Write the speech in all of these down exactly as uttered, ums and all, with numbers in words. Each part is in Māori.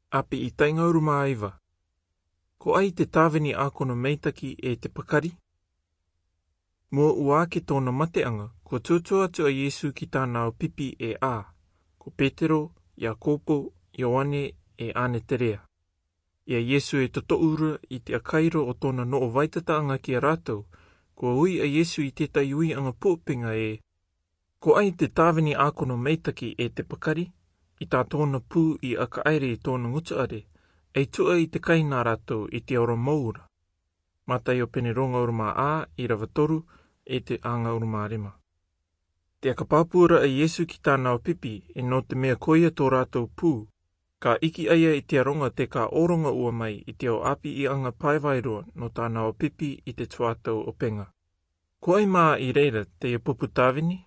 Api I taingauru maaiwa. Ko ai te tāwini ākono meitaki e te pakari? Mua ua ke tōna mateanga, ko tūtua atu a Yesu ki tāna o pipi e ā, ko Petero, Iakopo, Ioane e ane Terea. Ia Yesu e totoura I te akairo o tōna noo waitataanga ki a rātou, ko ui a Yesu I tētai ui anga pōpinga e, ko ai te tāwini ākono meitaki e te pakari, I tā tōna pū I aka aere I tōna ngutuare, ei tua I te kai nā rātou I te ora maura. Matai o pene ronga uruma ā, I rawa toru, e te anga uruma rima. Te aka pāpura a Yesu ki tāna o pipi, e no te mea koia tō rātou pū, ka iki aia I te aronga te ka oronga ua mai I te o api I anga paewairua no tāna o pipi I te tuatau o penga. Ko ai mā I reira te e pupu tāwini?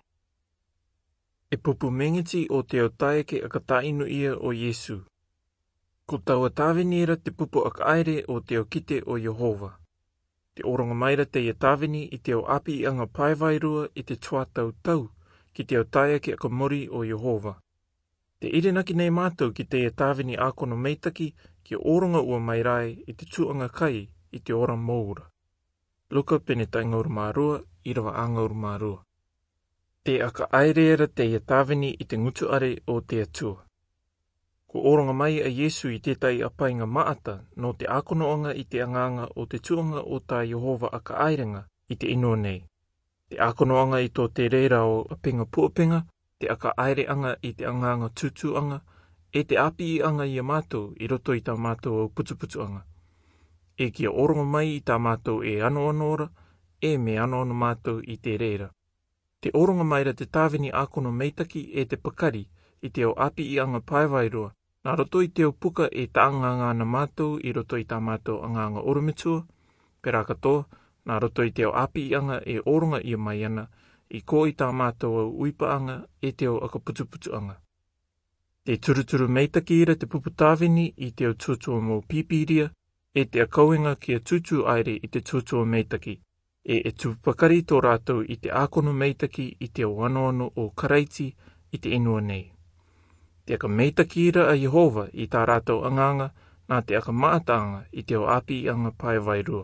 E pupu mengeti o te o taeke aka tainu ia o Yesu. Ko taua tāwini era te pupu aka aere o te o kite o Yehova. Te oronga maira te ia tāwini I te o api I anga paewairua I te tuatau tau ki te o taeke aka mori o Yehova. Te irenaki nei mātou ki te ia tāwini ākono meitaki ki oronga ua mai rai I te tuanga kai I te ora moura. Luka pene taingauru mārua, I rawa angauru mārua. Te aka aireera te ia tāwini I te ngutuare o te atua. Ko oronga mai a Yesu I tētai apainga maata no te ākonoanga I te anganga o te tuanga o tā Yehova aka airenga I te inua nei. Te ākonoanga I tō te reira o apinga puapenga, te aka aireanga I te anganga tutuanga, e te api I anga I a mātou I roto I tā mātou o putuputuanga. E kia oronga mai I tā mātou e ano anora, e me ano ano mātou I te reira. Te oronga maira te tāwini ākono meitaki e te pakari I te o api I anga paewairua, nā roto I te o puka e taanganga na mātou I roto I tā mātou anganga oromitua, pera katoa, nā roto I te o api I anga e oronga I mai ana, I ko I tā mātou au uipaanga e te o akaputuputuanga. Te turuturu meitaki ira te pupu tāwini I te o tuatua mō pipiria, e te akauenga ki a tutu aere I te tuatua meitaki, e e tupakari tō rātou I te ākono meitaki I te o anoano o karaiti I te inua nei. Te aka meitaki ira a Yehova I tā rātou anganga, nā te aka maataanga I te o api I anga paewairua.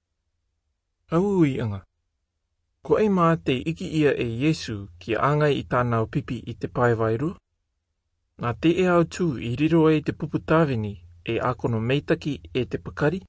Auui anga. Ko ei mā te iki ia e Yesu ki angai I tāna o pipi I te paewairua? Nā te e au tū I riro e te pupu tāwini e ākono meitaki e te pakari?